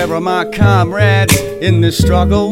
Where are my comrades in this struggle?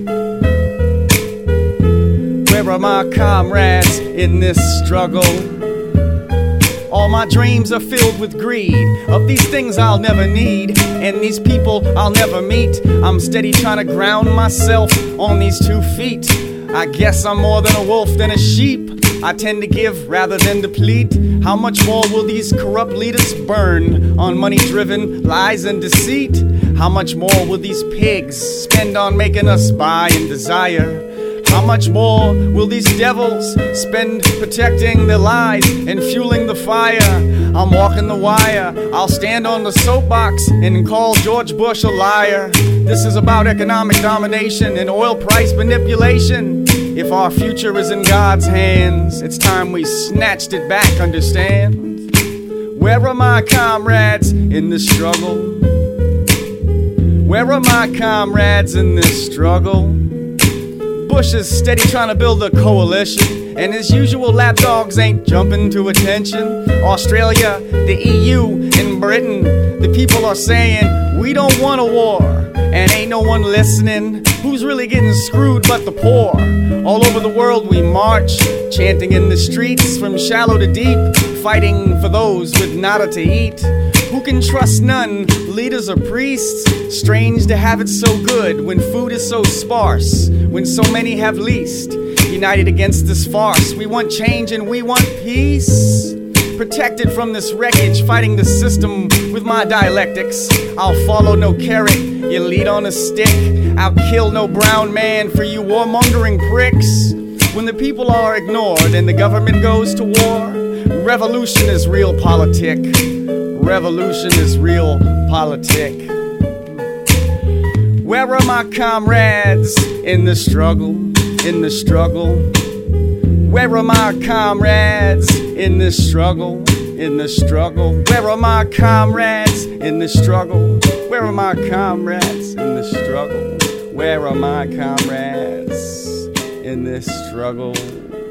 Where are my comrades in this struggle? All my dreams are filled with greed of these things I'll never need, and these people I'll never meet. I'm steady trying to ground myself on these 2 feet. I guess I'm more than a wolf than a sheep. I tend to give rather than deplete. How much more will these corrupt leaders burn on money-driven lies and deceit? How much more will these pigs spend on making us buy and desire? How much more will these devils spend protecting their lies and fueling the fire? I'm walking the wire. I'll stand on the soapbox and call George Bush a liar. This is about economic domination and oil price manipulation. If our future is in God's hands, it's time we snatched it back, understand? Where are my comrades in this struggle? Where are my comrades in this struggle? Bush is steady trying to build a coalition, and his usual lapdogs ain't jumping to attention. Australia, the EU, and Britain, the people are saying, we don't want a war, and ain't no one listening. Who's really getting screwed but the poor? All over the world we march, chanting in the streets from shallow to deep, fighting for those with nada to eat. Who can trust none, leaders or priests? Strange to have it so good when food is so sparse, when so many have least. United against this farce, we want change and we want peace. Protected from this wreckage, fighting the system with my dialectics. I'll follow no carrot, you lead on a stick. I'll kill no brown man for you warmongering pricks. When the people are ignored and the government goes to war, revolution is real politic. Revolution is real politic. Where are my comrades in the struggle? In the struggle? Where are my comrades in this struggle? In the struggle? Where are my comrades in this struggle? Where are my comrades in this struggle? Where are my comrades in this struggle?